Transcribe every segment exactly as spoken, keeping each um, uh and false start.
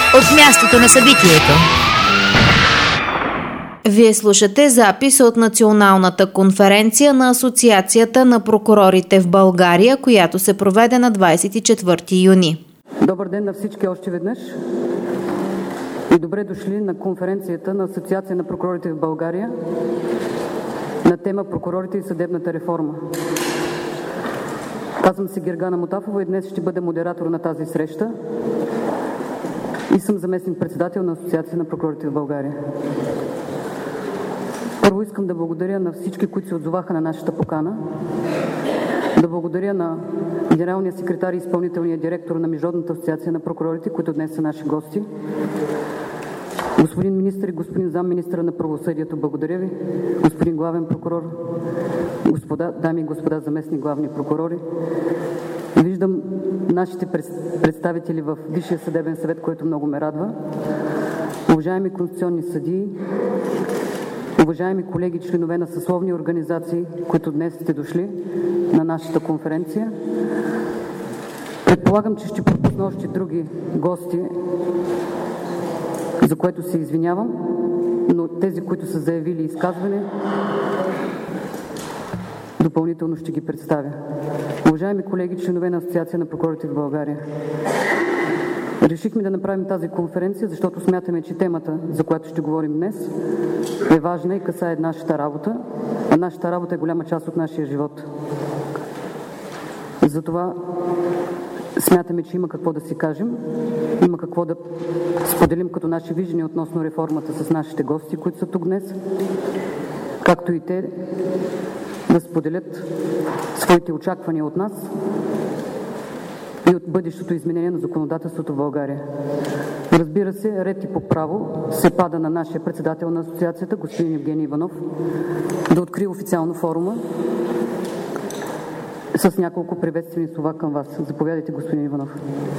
от мястото на събитието. Вие слушате запис от националната конференция на Асоциацията на прокурорите в България, която се проведе на двадесет и четвърти юни. Добър ден на всички още веднъж и добре дошли на конференцията на Асоциация на прокурорите в България на тема прокурорите и съдебната реформа. Казвам се Гергана Мотафова и днес ще бъда модератор на тази среща и съм заместник-председател на Асоциация на прокурорите в България. Първо искам да благодаря на всички, които се отзоваха на нашата покана, да благодаря на генералния секретар и изпълнителния директор на Международната асоциация на прокурорите, които днес са наши гости. Господин министър и господин замминистъра на правосъдието, благодаря ви. Господин главен прокурор, господа, дами и господа заместни главни прокурори. Виждам нашите представители в Висшия съдебен съвет, което много ме радва. Уважаеми конституционни съдии, уважаеми колеги, членове на съсловни организации, които днес сте дошли на нашата конференция. Предполагам, че ще пропусна още други гости, за което се извинявам, но тези, които са заявили изказване, допълнително ще ги представя. Уважаеми колеги, членове на Асоциация на прокурорите в България, решихме да направим тази конференция, защото смятаме, че темата, за която ще говорим днес, е важна и касае нашата работа, а нашата работа е голяма част от нашия живот. Затова смятаме, че има какво да си кажем, има какво да споделим като наши виждания относно реформата с нашите гости, които са тук днес, както и те да споделят своите очаквания от нас и от бъдещото изменение на законодателството в България. Разбира се, ред и по право се пада на нашия председател на асоциацията, господин Евгений Иванов, да открие официално форума с няколко приветствени слова към вас. Заповядайте, господин Иванов.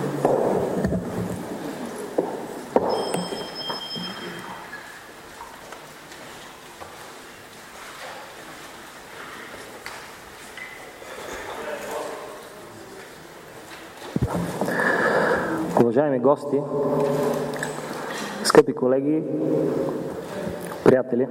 Уважаеми гости, скъпи колеги, приятели,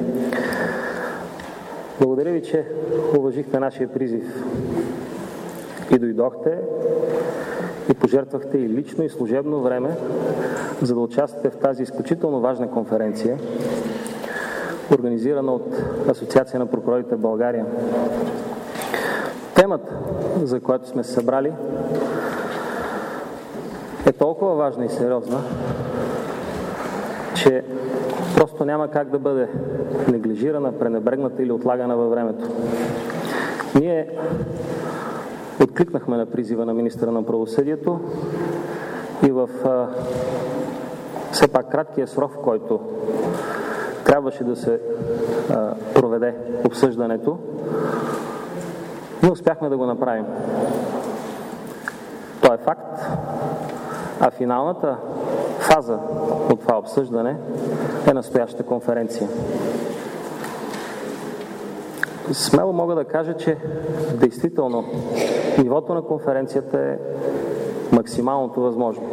благодаря ви, че уважихте нашия призив и дойдохте и пожертвахте и лично и служебно време, за да участвате в тази изключително важна конференция, организирана от Асоциация на прокурорите в България. Темата, за която сме се събрали, е толкова важна и сериозна, че просто няма как да бъде неглижирана, пренебрегната или отлагана във времето. Ние откликнахме на призива на министъра на правосъдието и в а, все пак краткия срок, в който трябваше да се а, проведе обсъждането, ние успяхме да го направим. То е факт. А финалната фаза от това обсъждане е настоящата конференция. Смело мога да кажа, че действително нивото на конференцията е максималното възможно.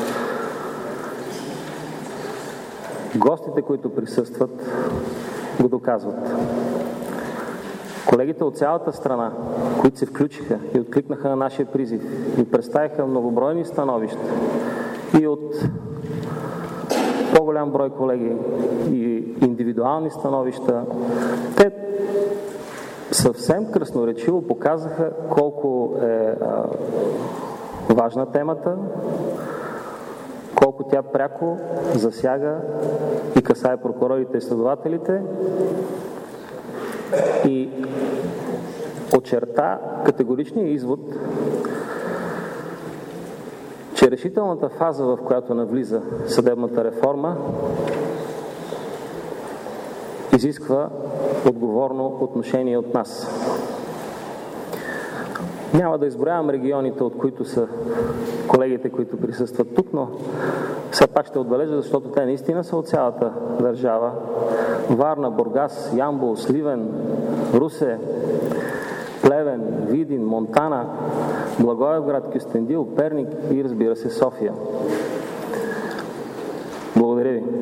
Гостите, които присъстват, го доказват. Колегите от цялата страна, които се включиха и откликнаха на нашия призив и представиха многобройни становища и от по-голям брой колеги и индивидуални становища, те съвсем красноречиво показаха колко е а, важна темата, колко тя пряко засяга и касае прокурорите и следователите и очерта категоричния извод, че решителната фаза, в която навлиза съдебната реформа, изисква отговорно отношение от нас. Няма да изброявам регионите, от които са колегите, които присъстват тук, но все пак ще отбележа, защото те наистина са от цялата държава. Варна, Бургас, Ямбол, Сливен, Русе, Плевен, Видин, Монтана, Благоевград, Кюстендил, Перник и, разбира се, София. Благодаря ви.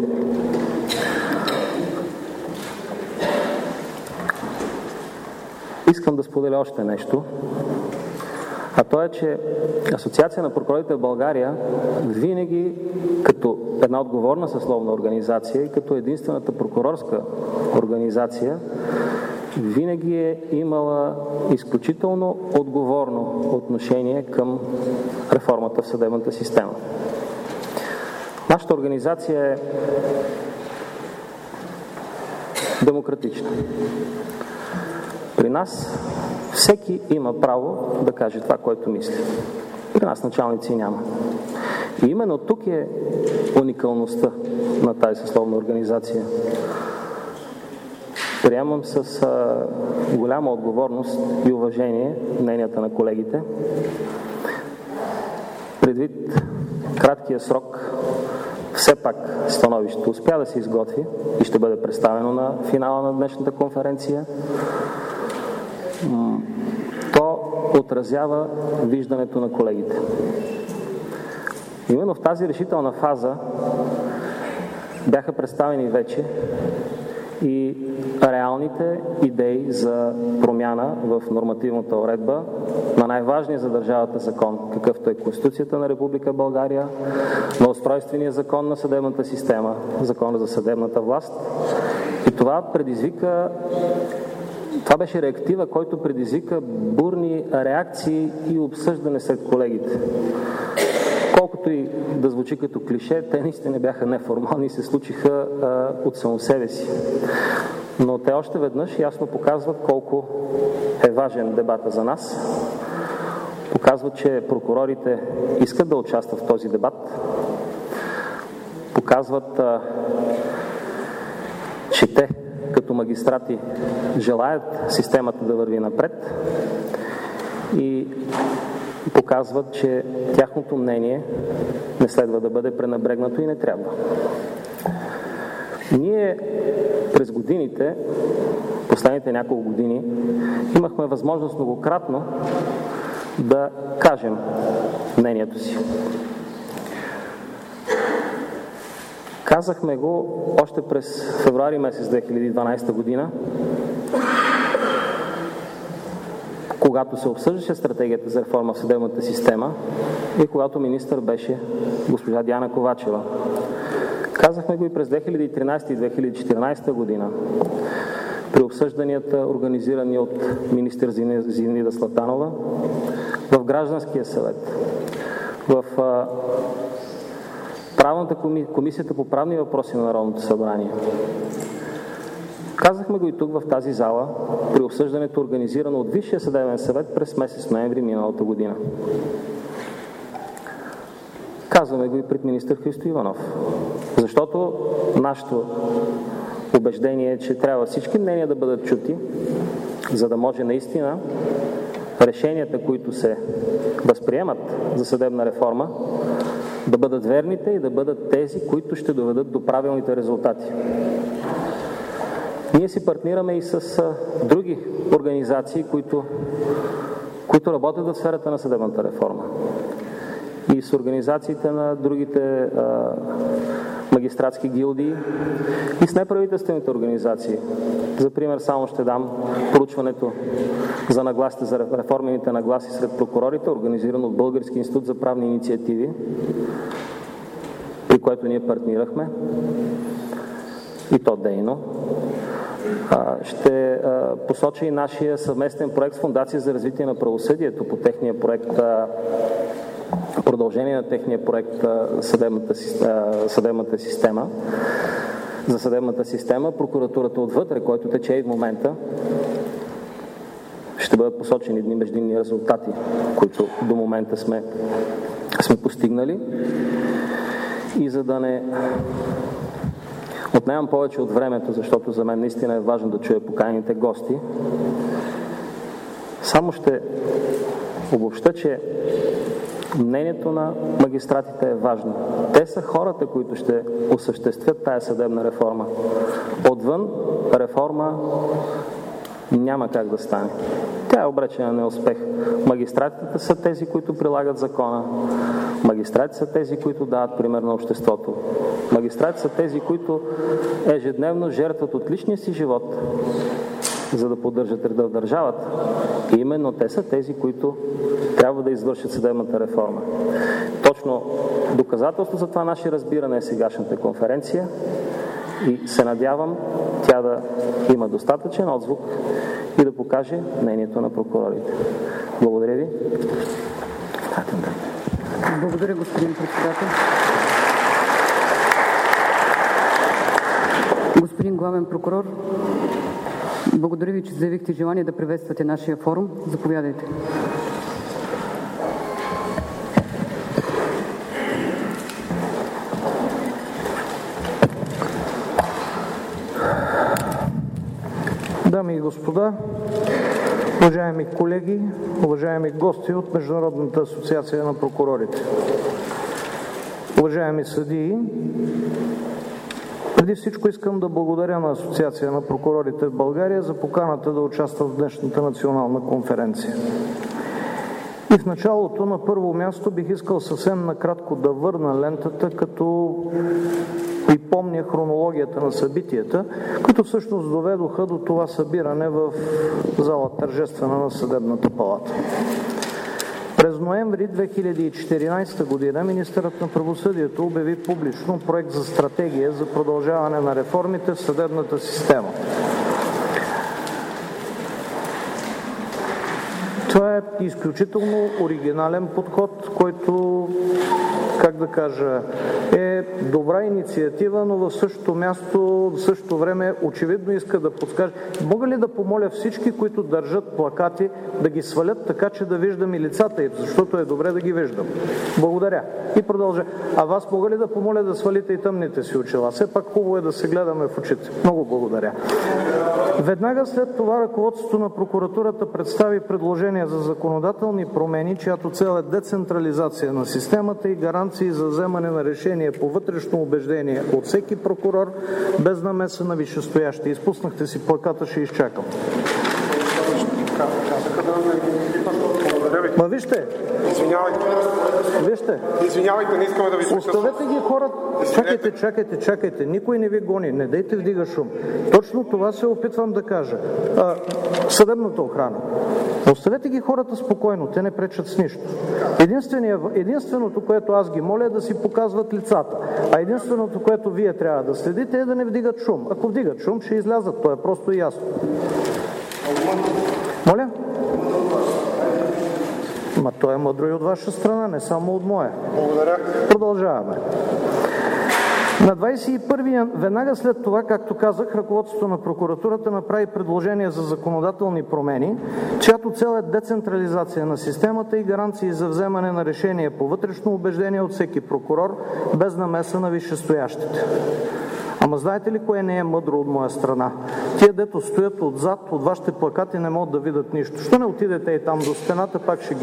Искам да споделя още нещо, а то е, че Асоциация на прокурорите в България винаги като една отговорна съсловна организация и като единствената прокурорска организация винаги е имала изключително отговорно отношение към реформата в съдебната система. Нашата организация е демократична. При нас всеки има право да каже това, което мисли. При нас началници няма. И именно тук е уникалността на тази съсловна организация. Приемам с а, голяма отговорност и уважение мненията на колегите. Предвид краткия срок, все пак становището успя да се изготви и ще бъде представено на финала на днешната конференция. То отразява виждането на колегите. Именно в тази решителна фаза бяха представени вече и реалните идеи за промяна в нормативната уредба на най-важния за държавата закон, какъвто е Конституцията на Република България, на устройствения закон на съдебната система, закона за съдебната власт. И това предизвика Това беше реактива, който предизвика бурни реакции и обсъждане сред колегите. Колкото и да звучи като клише, те наистина бяха неформални и се случиха а, от само себе си. Но те още веднъж ясно показват колко е важен дебата за нас. Показват, че прокурорите искат да участват в този дебат. Показват, а, че те като магистрати желаят системата да върви напред и показват, че тяхното мнение не следва да бъде пренебрегнато и не трябва. Ние през годините, последните няколко години, имахме възможност многократно да кажем мнението си. Казахме го още през февруари месец две хиляди и дванадесета година, когато се обсъждаше стратегията за реформа в съдебната система и когато министър беше госпожа Диана Ковачева. Казахме го и през две хиляди и тринадесета и две хиляди и четиринадесета година при обсъжданията, организирани от министър Зинаида Златанова, в Гражданския съвет, в Правната комисия, Комисията по правни въпроси на Народното събрание. Казахме го и тук в тази зала при обсъждането, организирано от Висшия съдебен съвет през месец ноември миналата година. Казваме го и пред министър Христо Иванов, защото нашето убеждение е, че трябва всички мнения да бъдат чути, за да може наистина решенията, които се възприемат за съдебна реформа, да бъдат верните и да бъдат тези, които ще доведат до правилните резултати. Ние си партнираме и с а, други организации, които, които работят в сферата на съдебната реформа. И с организациите на другите а, магистратски гилдии и с неправителствените организации. За пример само ще дам проучването за нагласите, за реформените нагласи сред прокурорите, организирано от Български институт за правни инициативи, при което ние партнирахме и то дейно. Ще посоча и нашия съвместен проект с Фондация за развитие на правосъдието по техния проект, продължение на техния проект съдебната, съдебната система, за съдебната система, прокуратурата отвътре, който тече и в момента. Ще бъдат посочени едни междинни резултати, които до момента сме, сме постигнали. И за да не отнемам повече от времето, защото за мен наистина е важно да чуя поканените гости, само ще обобща, че мнението на магистратите е важно. Те са хората, които ще осъществят тая съдебна реформа. Отвън реформа няма как да стане. Тя е обречена на неуспех. Магистратите са тези, които прилагат закона. Магистрати са тези, които дават пример на обществото. Магистрати са тези, които ежедневно жертват от личния си живот, за да поддържат реда в държавата. И именно те са тези, които трябва да извършат съдебната реформа. Точно доказателство за това наше разбиране е сегашната конференция и се надявам тя да има достатъчен отзвук и да покаже мнението на прокурорите. Благодаря ви. Благодаря, господин председател. Господин главен прокурор, благодаря ви, че заявихте желание да приветствате нашия форум. Заповядайте. Дами и господа, уважаеми колеги, уважаеми гости от Международната асоциация на прокурорите, уважаеми съдии, преди всичко искам да благодаря на Асоциация на прокурорите в България за поканата да участва в днешната национална конференция. И в началото, на първо място, бих искал съвсем накратко да върна лентата, като припомня хронологията на събитията, които всъщност доведоха до това събиране в зала тържествена на Съдебната палата. През ноември две хиляди и четиринадесета година министърът на правосъдието обяви публично проект за стратегия за продължаване на реформите в съдебната система. Това е изключително оригинален подход, който, как да кажа, е добра инициатива, но в същото място, в същото време очевидно иска да подскаже. Мога ли да помоля всички, които държат плакати, да ги свалят така, че да виждам и лицата им, защото е добре да ги виждам. Благодаря. И продължа. А вас мога ли да помоля да свалите и тъмните си очила? Все пак хубаво е да се гледаме в очите. Много благодаря. Веднага след това ръководството на прокуратурата представи предложение за законодателни промени, чиято цел е децентрализация на системата и гаранции за вземане на решение по вътрешно убеждение от всеки прокурор, без намеса на висшестоящи. Изпуснахте си плаката, ще изчакам. Ма вижте. Извинявайте. Вижте. Извинявайте, не искаме да ви слушаме. Оставете ги хората. Чакайте, чакайте, чакайте. Никой не ви гони. Не дейте вдига шум. Точно това се опитвам да кажа. А, съдебната охрана. Оставете ги хората спокойно. Те не пречат с нищо. Единственото, което аз ги моля, е да си показват лицата. А единственото, което вие трябва да следите, е да не вдигат шум. Ако вдигат шум, ще излязат. То е просто ясно. Моля? Ма той е мъдро и от ваша страна, не само от моя. Благодаря. Продължаваме. На двадесет и първи, веднага след това, както казах, ръководството на прокуратурата направи предложение за законодателни промени, чиято цел е децентрализация на системата и гаранции за вземане на решение по вътрешно убеждение от всеки прокурор, без намеса на висшестоящите. Ама знаете ли кое не е мъдро от моя страна? Тия, дето стоят отзад, от вашите плакати, не могат да видят нищо. Що не отидете и там до стената, пак ще ги...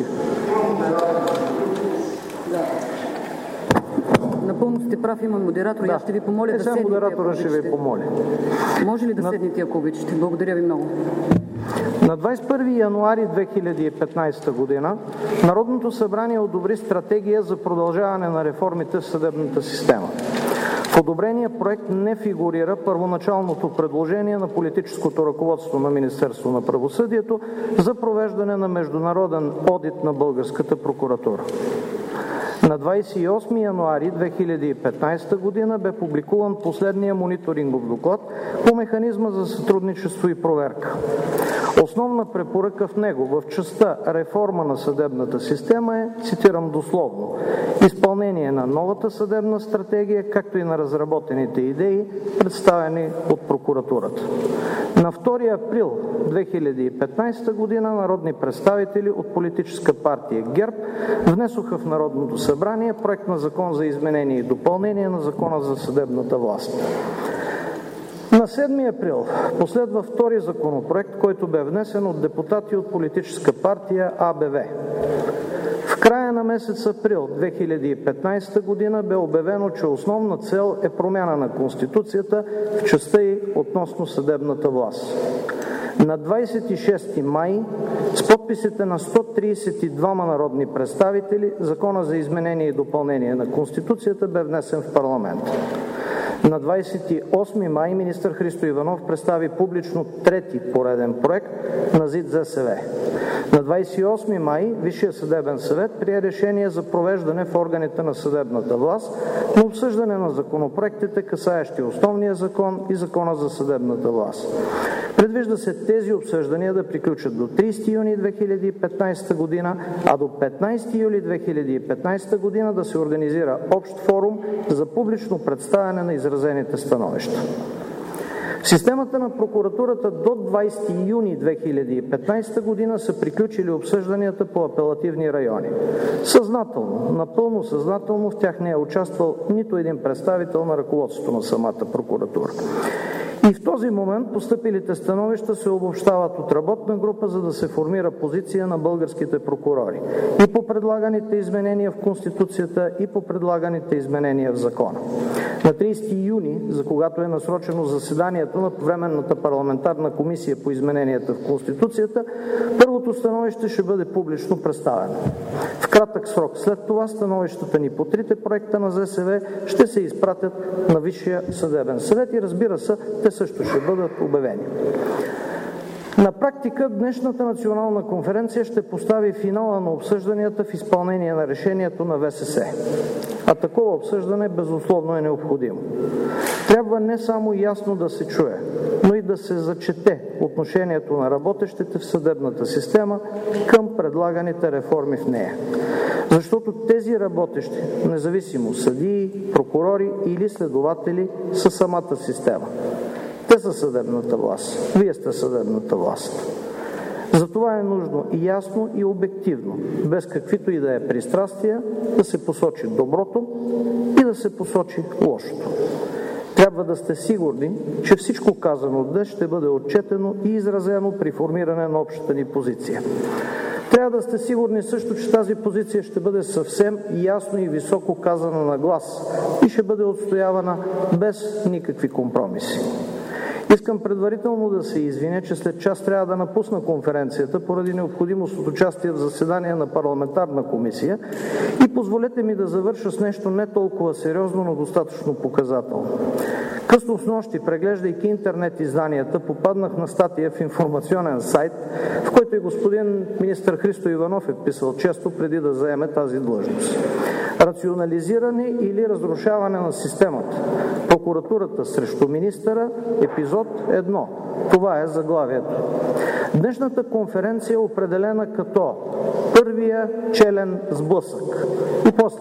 Напълно сте прав, има модератор. Да. Аз ще ви помоля е, да седнете. Модератора ще ви помоля. Може ли да На... седнете, ако обичате? Благодаря ви много. На двадесет и първи януари две хиляди и петнадесета година Народното събрание одобри стратегия за продължаване на реформите в съдебната система. В одобрения проект не фигурира първоначалното предложение на политическото ръководство на Министерство на правосъдието за провеждане на международен одит на българската прокуратура. На двадесет и осми януари две хиляди и петнадесета година бе публикуван последния мониторингов доклад по механизма за сътрудничество и проверка. Основна препоръка в него в частта реформа на съдебната система е, цитирам дословно, изпълнение на новата съдебна стратегия, както и на разработените идеи, представени от прокуратурата. На втори април две хиляди и петнадесета година народни представители от политическа партия ГЕРБ внесоха в Народното събрание проект на закон за изменение и допълнение на Закона за съдебната власт. На седми април последва втори законопроект, който бе внесен от депутати от политическа партия А Б В. В края на месец април две хиляди и петнадесета година бе обявено, че основна цел е промяна на Конституцията в частта й относно съдебната власт. На двадесет и шести май с подписите на сто тридесет и двама народни представители Закона за изменение и допълнение на Конституцията бе внесен в парламента. На двадесет и осми май министър Христо Иванов представи публично трети пореден проект на ЗИД ЗСВ. На двадесет и осми май Висшият съдебен съвет прие решение за провеждане в органите на съдебната власт на обсъждане на законопроектите, касаещи основния закон и Закона за съдебната власт. Предвижда се тези обсъждания да приключат до тридесети юни две хиляди и петнадесета година, а до петнадесети юли две хиляди и петнадесета година да се организира общ форум за публично представяне на изразените становища. В системата на прокуратурата до двадесети юни две хиляди и петнадесета година са приключили обсъжданията по апелативни райони. Съзнателно, напълно съзнателно в тях не е участвал нито един представител на ръководството на самата прокуратура. И в този момент постъпилите становища се обобщават от работна група, за да се формира позиция на българските прокурори и по предлаганите изменения в Конституцията, и по предлаганите изменения в закона. На тридесети юни, за когато е насрочено заседанието на Временната парламентарна комисия по измененията в Конституцията, първото становище ще бъде публично представено. В кратък срок след това становищата ни по трите проекта на ЗСВ ще се изпратят на Висшия съдебен съвет и, разбира се, те също ще бъдат обявени. На практика днешната национална конференция ще постави финала на обсъжданията в изпълнение на решението на ВСС. А такова обсъждане безусловно е необходимо. Трябва не само ясно да се чуе, но и да се зачете отношението на работещите в съдебната система към предлаганите реформи в нея. Защото тези работещи, независимо съдии, прокурори или следователи, са самата система. Те са съдебната власт. Вие сте съдебната власт. Затова е нужно и ясно и обективно, без каквито и да е пристрастия, да се посочи доброто и да се посочи лошото. Трябва да сте сигурни, че всичко казано днес ще бъде отчетено и изразено при формиране на общата ни позиция. Трябва да сте сигурни също, че тази позиция ще бъде съвсем ясно и високо казана на глас и ще бъде отстоявана без никакви компромиси. Искам предварително да се извиня, че след час трябва да напусна конференцията поради необходимост от участие в заседание на парламентарна комисия и позволете ми да завърша с нещо не толкова сериозно, но достатъчно показателно. Късно снощи, преглеждайки интернет изданията, попаднах на статия в информационен сайт, в който и господин министър Христо Иванов е писал често преди да заеме тази длъжност. Рационализиране или разрушаване на системата. Прокуратурата срещу министъра, епизод едно. Това е заглавието. Днешната конференция е определена като първия челен сблъсък. И после.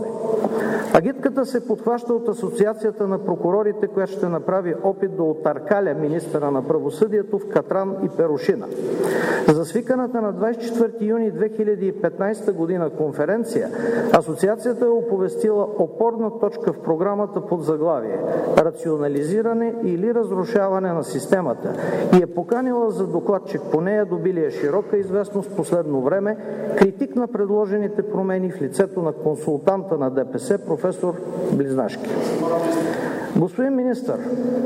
Агитката се подхваща от Асоциацията на прокурорите, която ще направи опит да отъркаля министъра на правосъдието в катран и перушина. За свиканата на двадесет и четвърти юни две хиляди и петнадесета година конференция, Асоциацията е оповестила опорна точка в програмата под заглавие «Рационализиране или разрушаване на системата» и е поканила за докладчик по нея добилия широка известност в последно време критик на предложените промени в лицето на консултанта на ДПС професор Близнашки. Господин министър,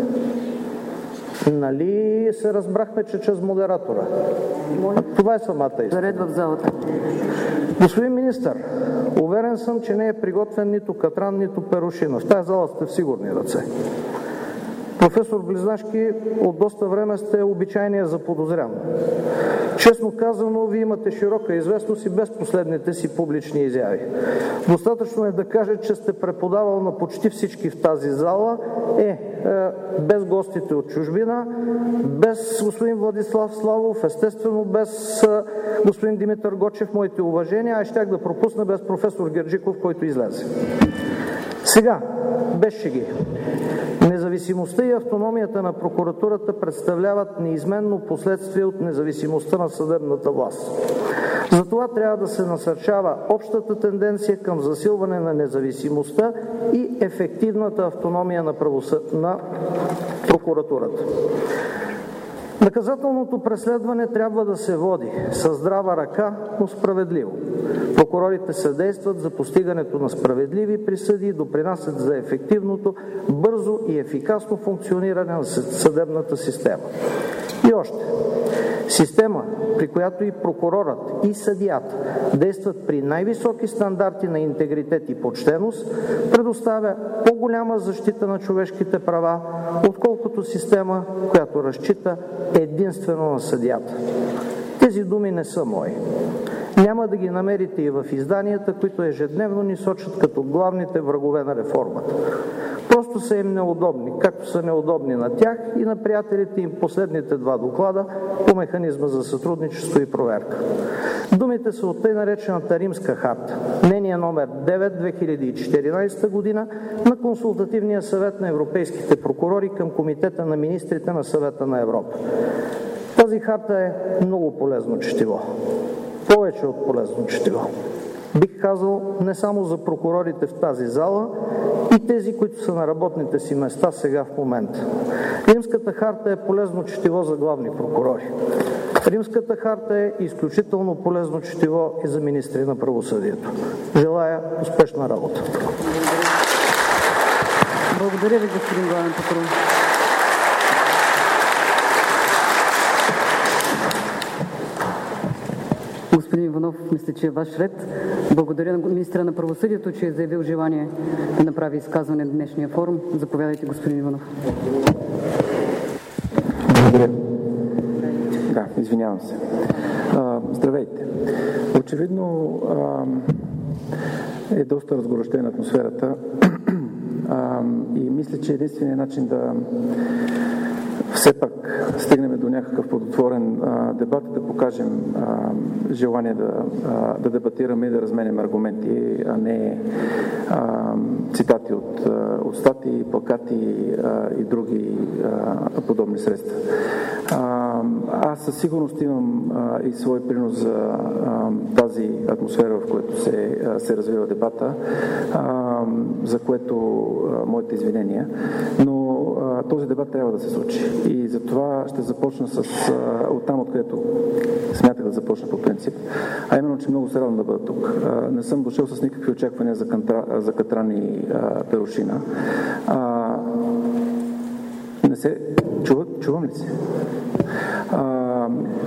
нали се разбрахме, че чрез модератора? Това е самата истина. Заред в залата. Господин министър, уверен съм, че не е приготвен нито катран, нито перушина. В тази зала сте в сигурни ръце. Професор Близнашки, от доста време сте обичайния заподозрян. Честно казано, вие имате широка известност и без последните си публични изяви. Достатъчно е да кажа, че сте преподавал на почти всички в тази зала, е, е без гостите от чужбина, без господин Владислав Славов, естествено без е, господин Димитър Гочев, моите уважения, а щях да пропусна без професор Герджиков, който излезе. Сега, без шеги. Независимостта и автономията на прокуратурата представляват неизменно последствие от независимостта на съдебната власт. Затова трябва да се насърчава общата тенденция към засилване на независимостта и ефективната автономия на, правосъд... на прокуратурата. Наказателното преследване трябва да се води със здрава ръка, но справедливо. Прокурорите съдействат за постигането на справедливи присъди и допринасят за ефективното, бързо и ефикасно функциониране на съдебната система. И още. Система, при която и прокурорът, и съдията действат при най-високи стандарти на интегритет и почтеност, предоставя по-голяма защита на човешките права, отколкото система, която разчита единствено на съдията. Тези думи не са мои. Няма да ги намерите и в изданията, които ежедневно ни сочат като главните врагове на реформата. Просто са им неудобни, както са неудобни на тях и на приятелите им последните два доклада по механизма за сътрудничество и проверка. Думите са от тъй наречената Римска харта, мнение номер девет, две хиляди и четиринадесета година на Консултативния съвет на европейските прокурори към Комитета на министрите на Съвета на Европа. Тази харта е много полезно четиво. Повече от полезно четиво. Бих казал не само за прокурорите в тази зала, и тези, които са на работните си места сега в момента. Римската харта е полезно четиво за главни прокурори. Римската харта е изключително полезно четиво и за министри на правосъдието. Желая успешна работа. Благодаря ви, господин главен прокурор. Господин Иванов, мисля, че е ваш ред. Благодаря на министра на правосъдието, че е заявил желание да направи изказване на днешния форум. Заповядайте, господин Иванов. Благодаря. Да, извинявам се. А, здравейте. Очевидно а, е доста разгорещена атмосферата а, и мисля, че единственият начин да все пак стигнем до някакъв плодотворен а, дебат, да покажем а, желание да, а, да дебатираме и да разменим аргументи, а не а, цитати от, а, от статии, плакати а, и други а, подобни средства. А, аз със сигурност имам а, и свой принос за а, тази атмосфера, в която се, а, се развива дебата, а, за което а, моите извинения, но а, този дебат трябва да се случи. И затова ще започна с а, оттам, откъдето смятах да започна по принцип. А именно, че много се радвам да бъда тук. А, не съм дошъл с никакви очаквания за, кантра, за катрани а, перушина. А, не се... Чува, чувам ли се? А,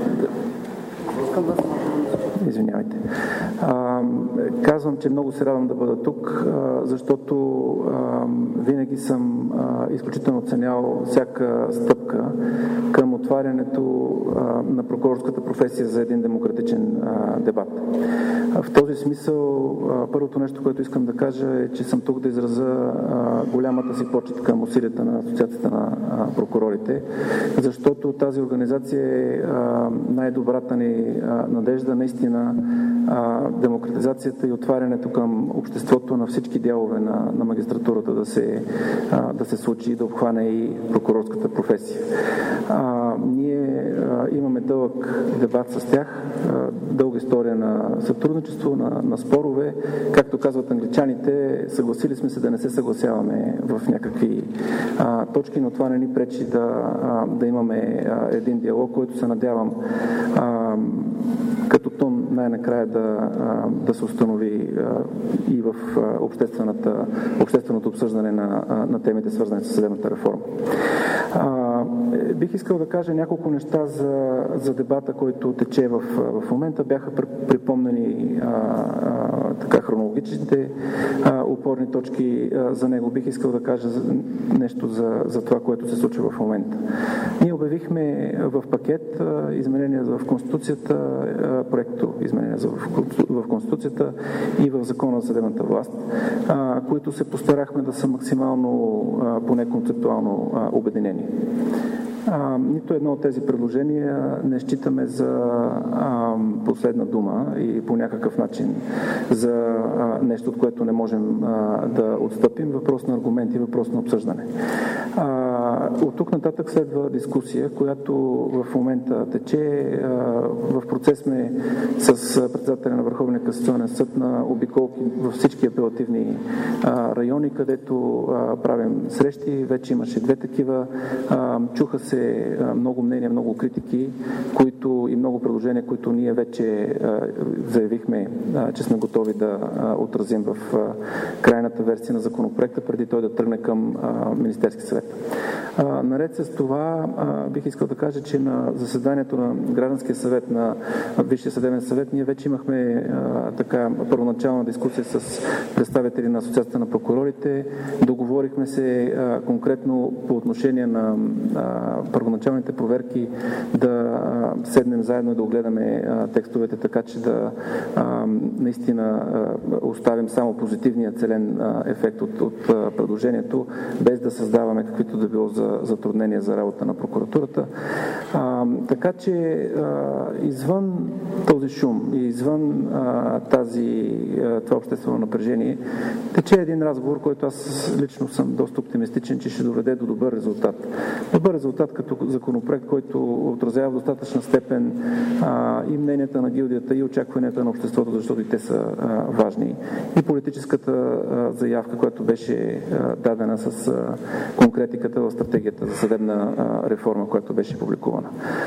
Извинявайте. А, казвам, че много се радвам да бъда тук, а, защото а, винаги съм а, изключително оценял всяка стъпка към отварянето а, на прокурорската професия за един демократичен а, дебат. А, в този смисъл, а, първото нещо, което искам да кажа е, че съм тук да изразя а, голямата си почет към усилията на Асоциацията на а, прокурорите, защото тази организация е а, най-добрата ни а, надежда наистина а, демократизацията и отварянето към обществото на всички дялове на, на магистратурата да се, а, да се случи и да обхване и прокурорската професия. А, ние а, имаме дълъг дебат с тях, а, дълга история на сътрудничество, на, на спорове. Както казват англичаните, съгласили сме се да не се съгласяваме в някакви а, точки, но това не ни пречи да, а, да имаме а, един диалог, който се надявам а, като тон най-накрая да, да се установи и в обществената, общественото обсъждане на, на темите, свързани с съдебната реформа. А, бих искал да кажа няколко неща за, за дебата, който тече в, в момента. Бяха припомнени а, а, така хронологичните а, опорни точки а, за него. Бих искал да кажа нещо за, за това, което се случва в момента. Ние обявихме в пакет а, изменения в Конституцията, а, проекто изменения в, в Конституцията и в Закона за съдебната власт, а, които се постарахме да са максимално, а, поне концептуално а, обединени. А, нито едно от тези предложения не считаме за а, последна дума и по някакъв начин за а, нещо, от което не можем а, да отстъпим. Въпрос на аргументи, въпрос на обсъждане. А, от тук нататък следва дискусия, която в момента тече. А, в процес сме с председателя на Върховния касационен съд на обиколки във всички апелативни а, райони, където а, правим срещи. Вече имаше две такива. А, чуха се много мнения, много критики, които и много предложения, които ние вече а, заявихме, а, че сме готови да а, отразим в а, крайната версия на законопроекта, преди той да тръгне към а, Министерски съвет. А, наред с това а, бих искал да кажа, че на заседанието на Гражданския съвет на Висшия съдебен съвет ние вече имахме а, така първоначална дискусия с представители на Асоциацията на прокурорите. Договорихме се а, конкретно по отношение на а, първоначалните проверки да а, седнем заедно и да огледаме а, текстовете, така че да а, наистина а, оставим само позитивния целен а, ефект от, от а, предложението, без да създаваме каквито да било за затруднения за работа на прокуратурата. А, така че а, извън този шум и извън а, тази, а, това обществено напрежение тече един разговор, който аз лично съм доста оптимистичен, че ще доведе до добър резултат. Добър резултат като законопроект, който отразява в достатъчна степен а, и мненията на гилдията, и очакванията на обществото, защото и те са а, важни. И политическата а, заявка, която беше а, дадена с а, конкретиката в стратегията за съдебна а, реформа, която беше публикувана.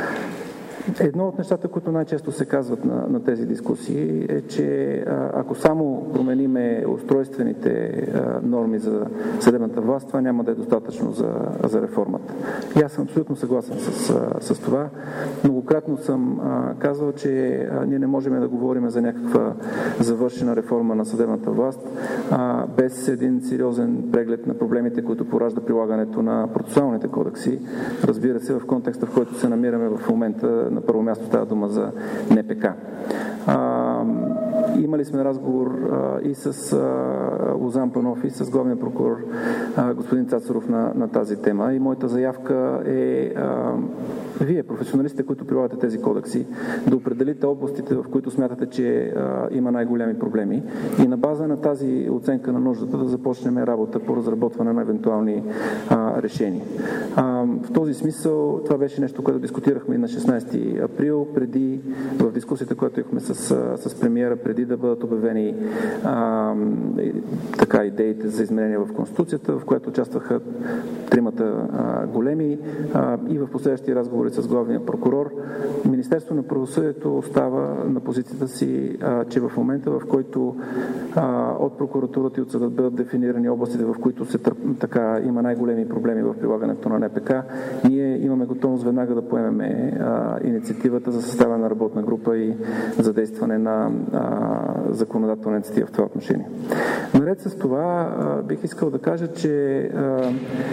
Едно от нещата, които най-често се казват на, на тези дискусии е, че а, ако само промениме устройствените а, норми за съдебната власт, това няма да е достатъчно за, за реформата. И аз съм абсолютно съгласен с, а, с това. Многократно съм а, казвал, че а, ние не можем да говорим за някаква завършена реформа на съдебната власт а, без един сериозен преглед на проблемите, които поражда прилагането на процесуалните кодекси. Разбира се, в контекста, в който се намираме в момента. На първо място става дума за Н П К. А, имали сме разговор а, и с а, Лозан Панов, и с главния прокурор а, господин Цацаров на, на тази тема. И моята заявка е а, вие, професионалистите, които прилагате тези кодекси, да определите областите, в които смятате, че а, има най-големи проблеми и на база на тази оценка на нуждата да започнем работа по разработване на евентуални а, решения. А, в този смисъл това беше нещо, което дискутирахме и на шестнадесети април, преди в дискусията, която имахме с, с премиера, преди да бъдат обявени а, така идеите за изменения в Конституцията, в която участваха тримата а, големи а, и в последващи разговори с главния прокурор. Министерството на правосъдието остава на позицията си, а, че в момента, в който а, от прокуратурата и от съдът бъдат дефинирани областите, в които се търп, така, има най-големи проблеми в прилагането на Н П К, ние имаме готовност веднага да поемеме а, инициативата за съставяне на работна група и задействане на а, законодателна инициатива в това отношение. Наред с това а, бих искал да кажа, че а,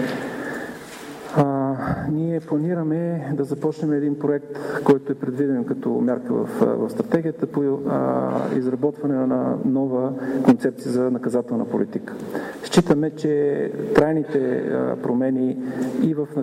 А, ние планираме да започнем един проект, който е предвиден като мярка в, в стратегията по а, изработване на нова концепция за наказателна политика. Считаме, че трайните а, промени и в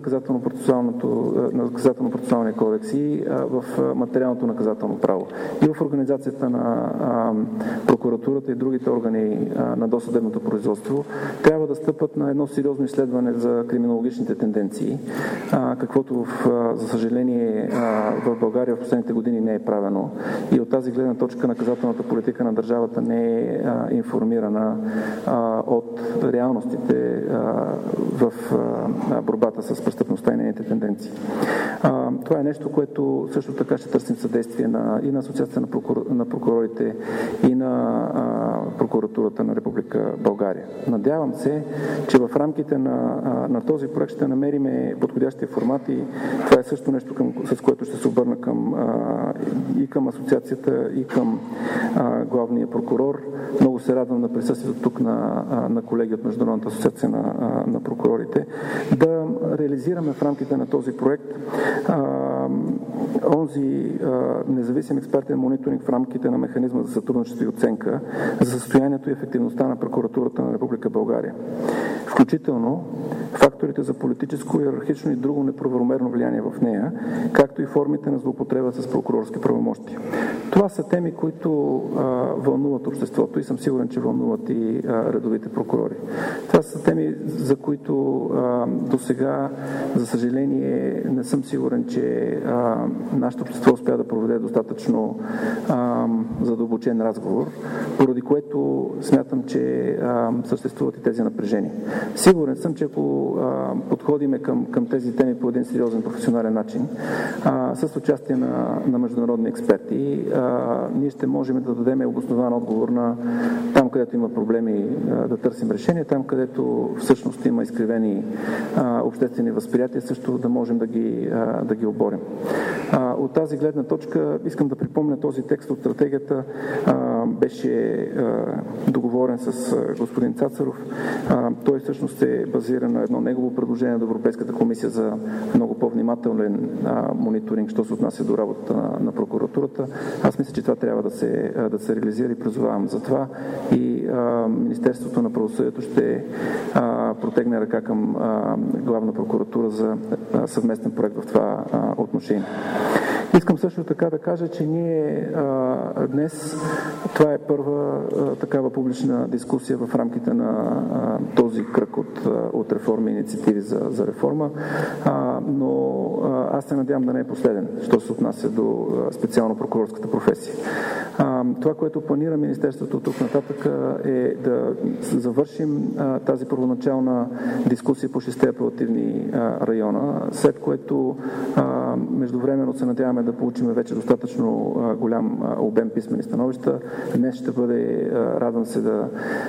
наказателно-процесуалния кодекс, и а, в материалното наказателно право, и в организацията на а, прокуратурата и другите органи а, на досъдебното производство трябва да стъпат на едно сериозно изследване за криминологичните тенденции, А, каквото в, за съжаление а, в България в последните години не е правено. И от тази гледна точка наказателната политика на държавата не е а, информирана а, от реалностите а, в а, борбата с престъпността и нейните тенденции. А, това е нещо, което също така ще търсим съдействие на, и на Асоциацията на, прокур... на прокурорите, и на а, прокуратурата на Република България. Надявам се, че в рамките на, а, на този проект ще намерим подходящия формат и това е също нещо, към, с което ще се обърна към, а, и към асоциацията, и към а, главния прокурор. Много се радвам на присъствието тук на, на колеги от Международната асоциация на, на прокурорите, да реализираме в рамките на този проект а, онзи а, независим експертен мониторинг в рамките на механизма за сътрудничество и оценка за състоянието и ефективността на прокуратурата на Република България. Включително факторите за политическо, иерархично и друго неправомерно влияние в нея, както и формите на злоупотреба с прокурорски правомощия. Това са теми, които а, вълнуват обществото и съм сигурен, че вълнуват и а, редовите прокурори. Това са теми, за които а, до сега, за съжаление, не съм сигурен, че а, нашето общество успя да проведе достатъчно а, задълбочен разговор, поради което смятам, че а, съществуват и тези напрежения. Сигурен съм, че ако а, подходиме към, към тези теми по един сериозен професионален начин, а, с участие на, на международни експерти, а, ние ще можем да дадем обоснован отговор на там, където има проблеми, а, да търсим решение, там, където всъщност има изкривени а, обществени възприятия, също да можем да ги, а, да ги оборим. А, от тази гледна точка искам да припомня този текст от стратегията. А, беше а, договорен с а, господин Цацаров. А, той всъщност се базира на едно негово предложение до Европейската комисия за много по-внимателен а, мониторинг, що се отнася до работата на, на прокуратурата. Аз мисля, че това трябва да се, да се реализира и призовавам за това. И а, Министерството на правосъдието ще а, протегне ръка към а, Главна прокуратура за а, съвместен проект в това а, отношение. Искам също така да кажа, че ние а, днес, това е първа а, такава публична дискусия в рамките на а, този кръг от, от реформи и инициативи за, за реформа, а, но а, аз се надявам да не е последен, що се отнася до а, специално прокурорската професия. А, това, което планира Министерството от тук нататък, е да завършим а, тази първоначална дискусия по шесте апелативни а, района, след което а, междувременно се надяваме да получим вече достатъчно а, голям а, обем писмени становища. Днес ще бъде, а, радвам се да,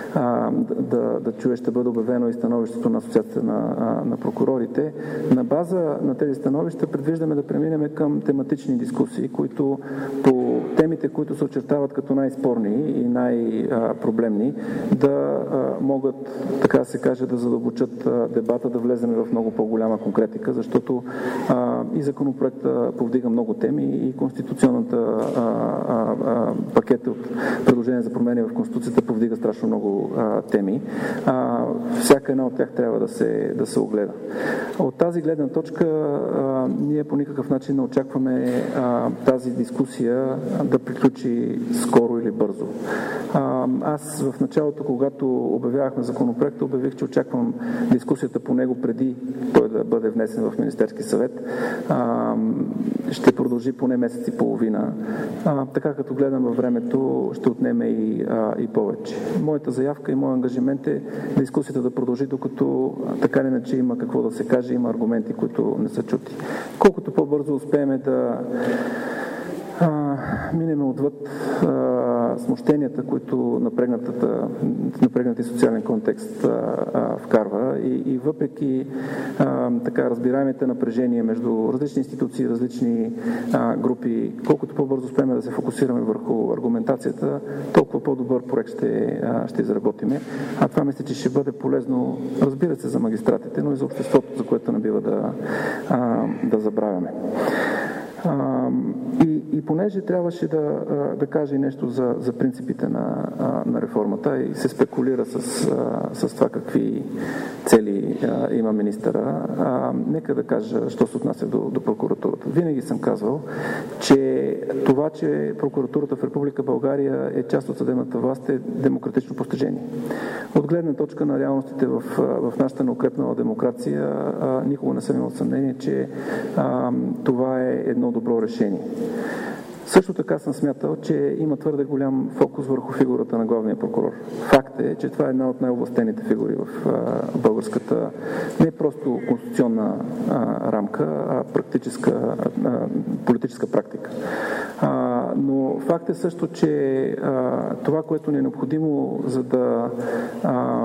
а, да, да чуя, ще бъде обявено и становището на Асоциацията на, а, на прокурорите. На база на тези становища предвиждаме да преминем към тематични дискусии, които по темите, които се очертават като най-спорни и най-проблемни, да а, могат, така се каже, да задълбочат а, дебата, да влезем в много по-голяма конкретика, защото а, и законопроекта повдига много теми и конституционната а, а, а, пакет от предложения за промени в Конституцията повдига страшно много а, теми. А, всяка една от тях трябва да се, да се огледа. От тази гледна точка а, ние по никакъв начин не очакваме а, тази дискусия да приключи скоро или бързо. А, аз в началото, когато обявявахме законопроекта, обявих, че очаквам дискусията по него преди той да бъде внесен в Министерски съвет. А, ще продължи поне месец и половина. А, така като гледам във времето, ще отнеме и, а, и повече. Моята заявка и моят ангажимент е дискусията да продължи, докато така или иначе има какво да се каже, има аргументи, които не са чути. Колкото по-бързо успеем да а, минем отвъд а, смущенията, които напрегнатата, напрегнатия социален контекст а, а, вкарва и, и въпреки а, така разбираемите напрежения между различни институции, различни а, групи, колкото по-бързо успеем да се фокусираме върху аргументацията, толкова по-добър проект ще, а, ще изработиме. А това мисля, че ще бъде полезно, разбира се, за магистратите, но и за обществото, за което не бива да, а, да забравяме. А, и, и понеже трябваше да, да кажа и нещо за, за принципите на, на реформата и се спекулира с, с това какви цели а, има министъра, а, нека да кажа, що се отнася до, до прокуратурата. Винаги съм казвал, че това, че прокуратурата в Република България е част от съдебната власт, е демократично постижение. От гледна точка на реалностите в, в нашата неукрепнала демокрация, а, никога не съм имал съмнение, че а, това е едно добро решение. Също така съм смятал, че има твърде голям фокус върху фигурата на главния прокурор. Факт е, че това е една от най-овластените фигури в а, българската не просто конституционна а, рамка, а практическа, а, политическа практика. А, но факт е също, че а, това, което ни е необходимо, за да а,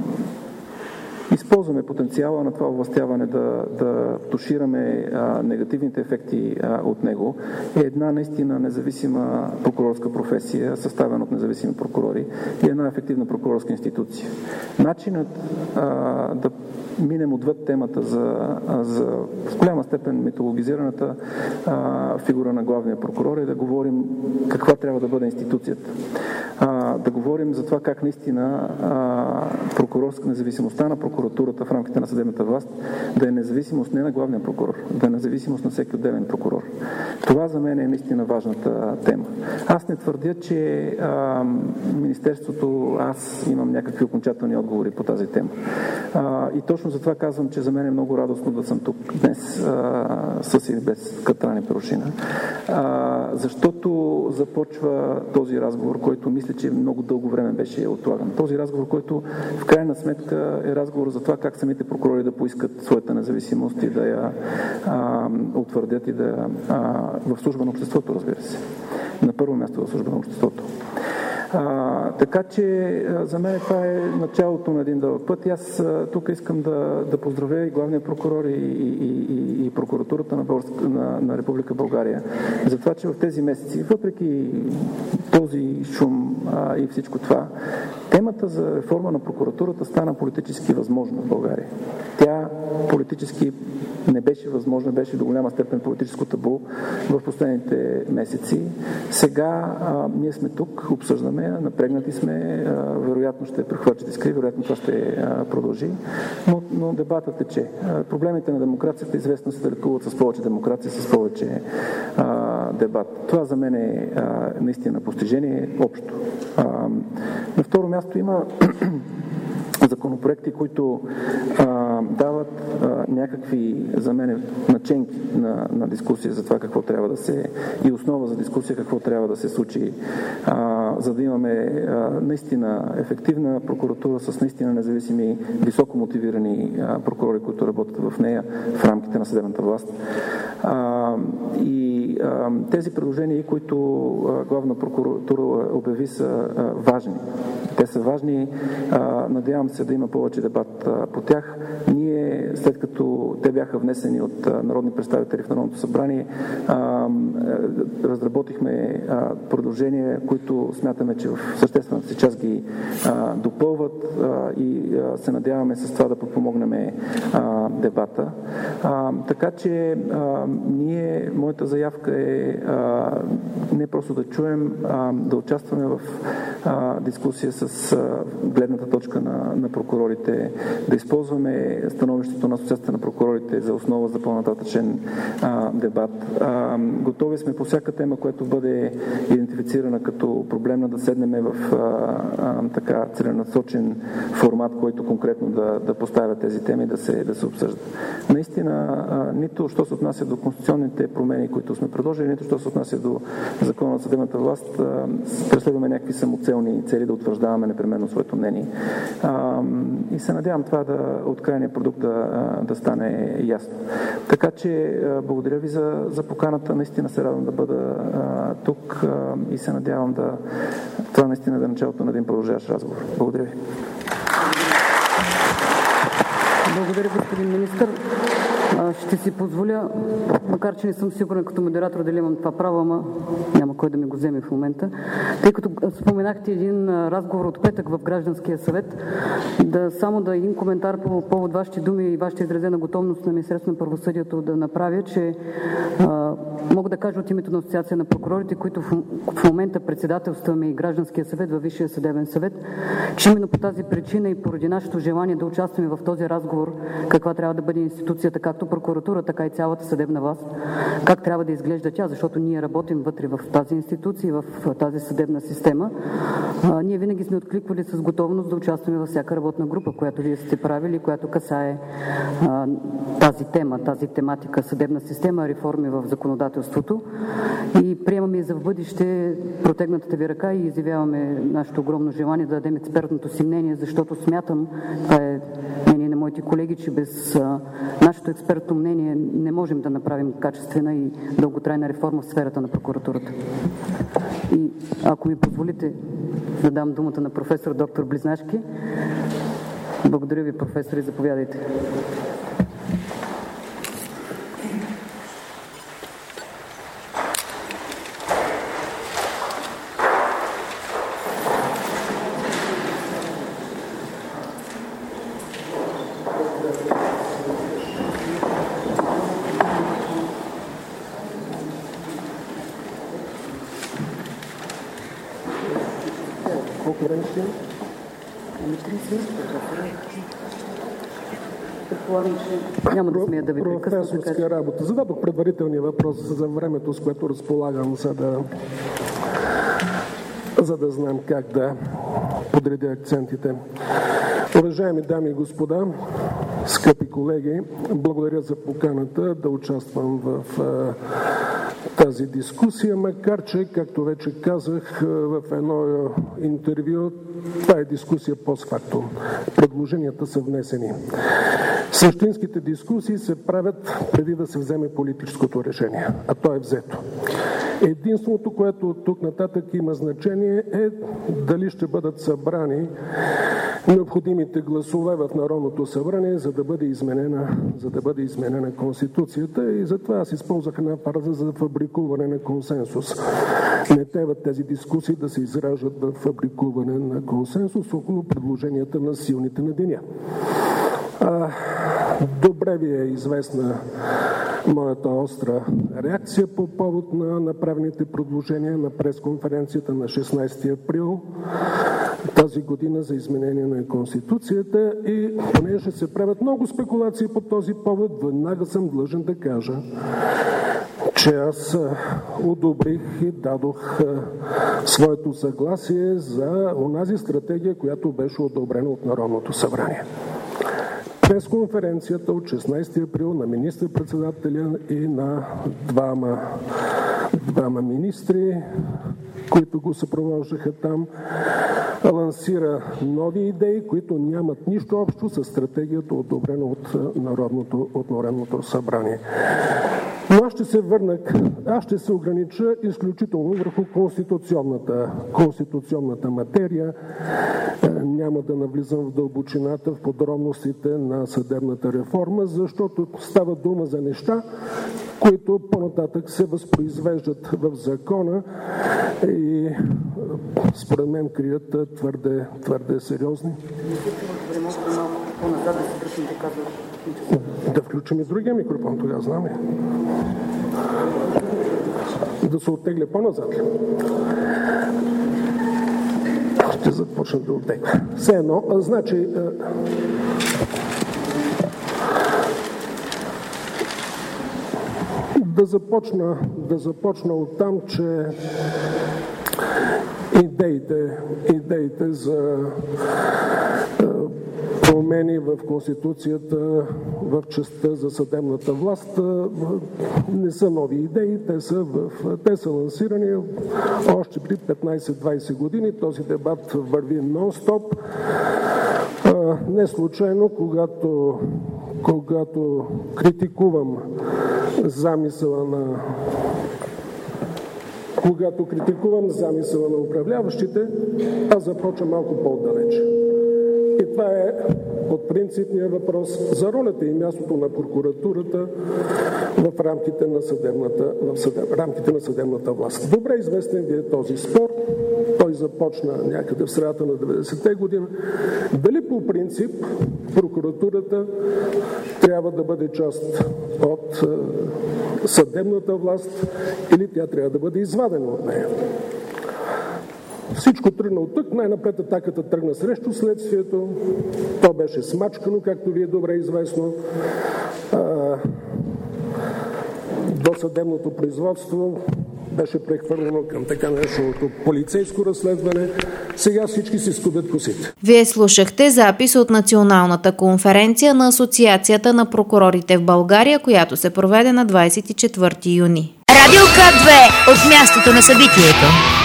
използваме потенциала на това овластяване да, да тушираме а, негативните ефекти а, от него, е една наистина независима прокурорска професия, съставена от независими прокурори и една ефективна прокурорска институция. Начинът а, да минем отвъд темата за, за в голяма степен митологизираната а, фигура на главния прокурор е да говорим каква трябва да бъде институцията. А, да говорим за това как наистина а, прокурорска независимостта на прокуратурата в рамките на съдебната власт да е независимост не на главния прокурор, да е независимост на всеки отделен прокурор. Това за мен е наистина важната тема. Аз не твърдя, че а, Министерството, аз имам някакви окончателни отговори по тази тема. А, и точно затова казвам, че за мен е много радостно да съм тук днес а, с или без Катран и Перушина, а, защото започва този разговор, който мисля, че много дълго време беше отлаган. Този разговор, който в крайна сметка е разговор за това как самите прокурори да поискат своята независимост и да я а, утвърдят и да а, в служба на обществото, разбира се. На първо място в служба на обществото. А, така че за мен това е началото на един дълъг път. И аз тук искам да, да поздравя и главния прокурор и, и, и, и прокуратурата на, Българска, на, на Република България за това, че в тези месеци, въпреки този шум а, и всичко това, темата за реформа на прокуратурата стана политически възможна в България. Тя политически не беше възможна, беше до голяма степен политическо табу в последните месеци. Сега а, ние сме тук, обсъждаме, напрегнати сме, а, вероятно ще прехвърчат искри, вероятно това ще а, продължи, но, но дебатът тече. А, проблемите на демокрацията известно се лекуват с повече демокрация, с повече а, дебат. Това за мен е а, наистина постижение общо. А, на второ място има законопроекти, които а, дават а, някакви, за мен, наченки на, на дискусия за това какво трябва да се и основа за дискусия какво трябва да се случи, а, за да имаме а, наистина ефективна прокуратура с наистина независими, високо мотивирани а, прокурори, които работят в нея в рамките на съдебната власт. А, и а, тези предложения, които а, главна прокуратура обяви, са а, важни. Те са важни. А, надявам се да има повече дебат а, по тях. Ние, след като те бяха внесени от а, народни представители в Народното събрание, а, разработихме а, предложения, които смятаме, че в съществената си част ги а, допълват а, и а, се надяваме с това да подпомогнем а, дебата. А, така че а, ние, моята заявка е а, не просто да чуем, а, да участваме в а, дискусия с а, гледната точка на, на прокурорите, да използваме становището на Асоциацията на прокурорите за основа за по-нататъчен а, дебат. А, готови сме по всяка тема, която бъде идентифицирана като проблемна, да седнем в а, а, така целенасочен формат, който конкретно да, да поставя тези теми да се, да се обсъждат. Наистина, а, нито що се отнася до конституционните промени, които сме предложили, нито що се отнася до закона на съдебната власт, а, преследваме някакви самоцелни цели да утвърждаваме непременно своето мнение. А, и се надявам това да от крайния продукт да, да стане ясно. Така че благодаря ви за, за поканата. Наистина се радвам да бъда а, тук а, и се надявам да това наистина да е началото на един продължаващ разговор. Благодаря ви. Благодаря, господин министър. Ще си позволя, макар че не съм сигурна като модератор дали имам това право, ама няма кой да ми го вземе в момента, тъй като споменахте един разговор от петък в Гражданския съвет, да само да един коментар по повод вашите думи и вашата изразена готовност на Министерството на правосъдието да направя, че а, мога да кажа от името на Асоциация на прокурорите, които в, в момента председателстваме и Гражданския съвет във Висшия съдебен съвет, че именно по тази причина и поради нашето желание да участваме в този разговор, каква трябва да бъде институцията, както прокуратура, така и цялата съдебна власт, как трябва да изглежда тя, защото ние работим вътре в тази институция, в тази съдебна система. А, ние винаги сме откликвали с готовност да участваме във всяка работна група, която вие сте правили, която касае а, тази тема, тази тематика, съдебна система, реформи в законодателството. И приемаме и за в бъдеще протегнатата ви ръка и изявяваме нашето огромно желание да дадем експертното си мнение, защото смятам, това е мнение на моите колеги, че без а, нашето експертно мнение не можем да направим качествена и дълготрайна реформа в сферата на прокуратурата. И ако ми позволите да дам думата на професор доктор Близнашки. Благодаря ви, професори, заповядайте. Няма да смея да ви прекъсна. Професорска работа. Зададох предварителния въпрос за времето, с което разполагам, за да, за да знам как да подредя акцентите. Уважаеми дами и господа, скъпи колеги, благодаря за поканата да участвам в а, тази дискусия, макар че, както вече казах в едно интервю, това е дискусия постфактум. Предложенията са внесени. Същинските дискусии се правят преди да се вземе политическото решение, а то е взето. Единственото, което от тук нататък има значение, е дали ще бъдат събрани необходимите гласове в Народното събрание, за да бъде изменена, за да бъде изменена Конституцията, и затова аз използвах една фраза за фабрикуване на консенсус. Не трябва тези дискусии да се изражат в фабрикуване на консенсус около предложенията на силните на деня. А, добре ви е известна моята остра реакция по повод на направените предложения на пресконференцията на шестнадесети април тази година за изменение на Конституцията, и понеже се правят много спекулации по този повод, веднага съм длъжен да кажа, че аз одобрих и дадох своето съгласие за онази стратегия, която беше одобрена от Народното събрание. Пресконференцията от шестнадесети април на министър-председателя и на двама, двама министри, които го съпровождаха там, лансира нови идеи, които нямат нищо общо с стратегията, одобрена от Народното, от Народното събрание. Но аз ще се върна, аз ще се огранича изключително върху конституционната, конституционната материя. Няма да навлизам в дълбочината, в подробностите на съдебната реформа, защото става дума за неща, които по-нататък се възпроизвеждат в закона и според мен крият твърде, твърде сериозни. Да включим и другия микрофон, тогава знаме. Да се оттегля по-назад. Ще започна да оттегля. Все едно, значи... Да започна, да започна от там, че идеите, идеите за промени в Конституцията в частта за съдебната власт не са нови идеи, те са, в, те са лансирани още при петнадесет-двадесет години. Този дебат върви нон-стоп. Не случайно, когато, когато критикувам замисъла на когато критикувам замисъла на управляващите, аз започвам малко по-отдалече. И това е от принципния въпрос за ролята и мястото на прокуратурата в рамките на съдебната, в съдеб, рамките на съдебната власт. Добре известен ви е този спор. Той започна някъде в средата на деветдесетте години. Дали по принцип прокуратурата трябва да бъде част от съдебната власт или тя трябва да бъде извадена от нея? Всичко тръгна от тук. Най-напред атаката тръгна срещу следствието. То беше смачкано, както ви е добре известно. Досъдебното производство беше прехвърлено към така нареченото полицейско разследване. Сега всички си скубят косите. Вие слушахте запис от Националната конференция на Асоциацията на прокурорите в България, която се проведе на двадесет и четвърти юни. Радио К две от мястото на събитието.